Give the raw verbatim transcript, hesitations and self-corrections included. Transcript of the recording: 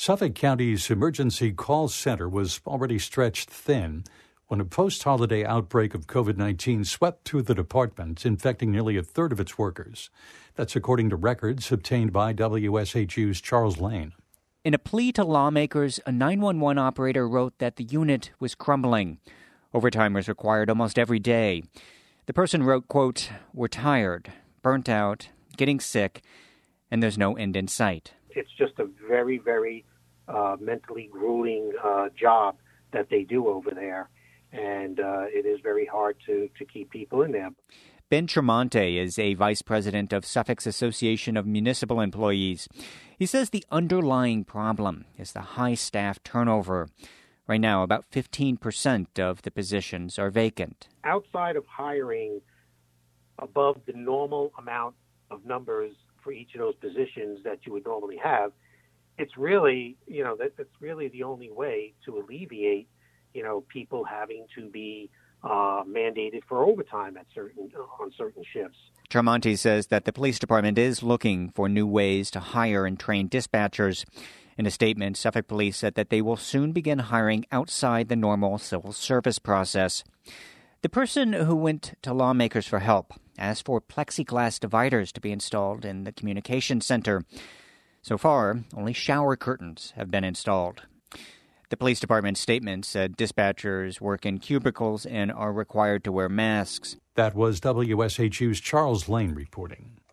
Suffolk County's emergency call center was already stretched thin when a post-holiday outbreak of covid nineteen swept through the department, infecting nearly a third of its workers. That's according to records obtained by W S H U's Charles Lane. In a plea to lawmakers, a nine one one operator wrote that the unit was crumbling. Overtime was required almost every day. The person wrote, quote, "We're tired, burnt out, getting sick, and there's no end in sight." It's just a very, very uh, mentally grueling uh, job that they do over there, and uh, it is very hard to, to keep people in there. Ben Tremonte is a vice president of Suffolk's Association of Municipal Employees. He says the underlying problem is the high staff turnover. Right now, about fifteen percent of the positions are vacant. Outside of hiring above the normal amount of numbers for each of those positions that you would normally have, it's really, you know, that, that's really the only way to alleviate, you know, people having to be uh, mandated for overtime at certain on certain shifts. Tremonti says that the police department is looking for new ways to hire and train dispatchers. In a statement, Suffolk Police said that they will soon begin hiring outside the normal civil service process. The person who went to lawmakers for help asked for plexiglass dividers to be installed in the communication center. So far, only shower curtains have been installed. The police department's statement said dispatchers work in cubicles and are required to wear masks. That was W S H U's Charles Lane reporting.